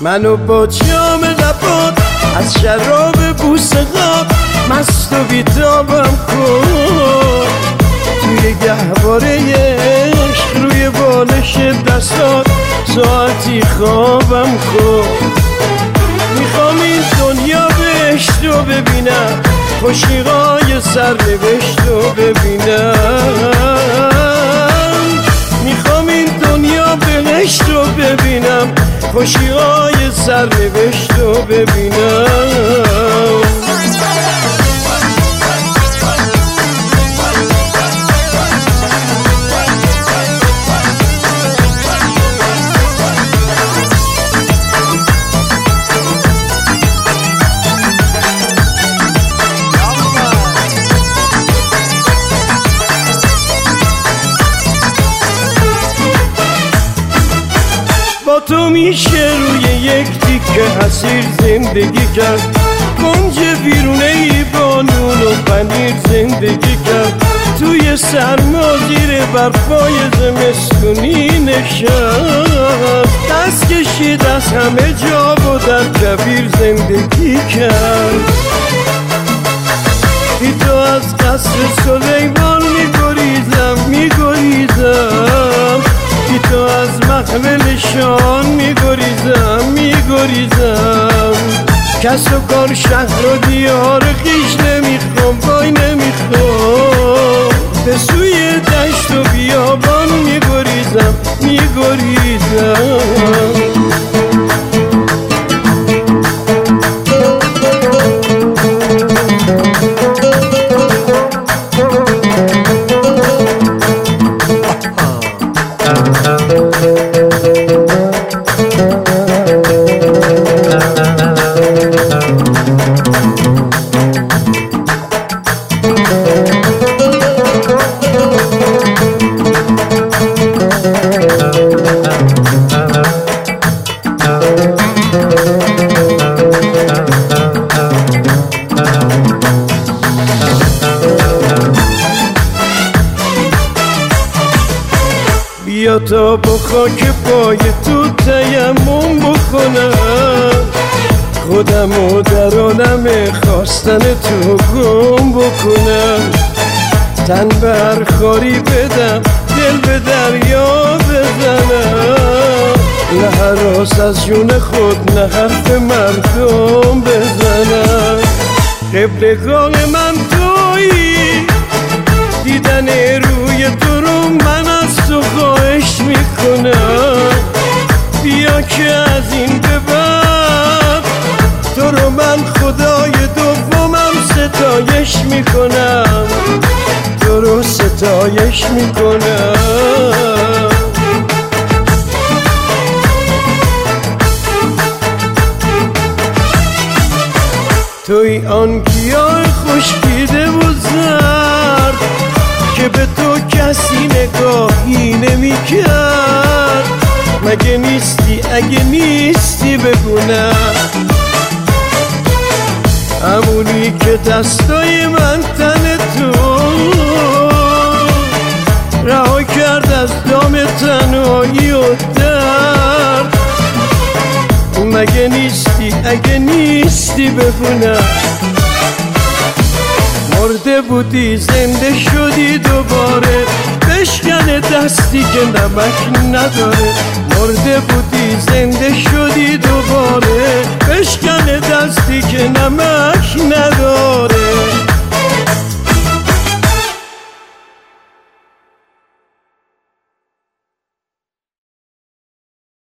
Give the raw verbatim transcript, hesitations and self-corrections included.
منو با جام لبات از شراب بوسه قاب مست و بیتابم کن، توی گهواره عشق روی بالش دستات ساعتی خوابم کن. میخوام این دنیا بهشت رو ببینم، خوشیهای سرنوشت رو ببینم. میخوام این دنیا بهشت رو ببینم، خوشیهای سرنوشت رو ببینم. با تو میشه روی یک تیکه حسیر زندگی کرد، کنج بیرونه ای با نون و پنیر زندگی کرد، توی سرما زیر برفای زمستونی نشست، دست کشید از همه جا و در کبیر زندگی کرد. بی تو از قصر سلیمان میگریزم میگریزم، بی تو از محملشان میگریزم میگریزم. کس و کار شهر و دیار خیش نمیخوام وای نمیخوام، به سوی دشت و بیابان میگریزم میگریزم. بیا تا با خاک پای تو تیمم بکنم، خودم و در عالم خواستن تو گم بکنم. تن به هر خاری بدم دل به دریا بزنم، نه هراس از جون خود نه حرف مردم بزنم. قبلگاه من تویی، دیدن روی تو رو من از تو خواهش میکنم. بیا که از این به بعد تو رو من خدای دومم ستایش میکنم، تو رو ستایش میکنم. توی آن گیاه خشکیده و زرد که به تو کسی نگاهی نمی کرد. مگه نیستی اگه نیستی بگو نه، همونی که دستای من تن تو رها کرد از دام تنهایی و درد. مگه نیستی اگه نیستی بگو نه، مرده بودی زنده شدی دوباره، بشکن دستی که نمک نداره. مرده بودی زنده شدی دوباره، بشکن دستی که نمک نداره.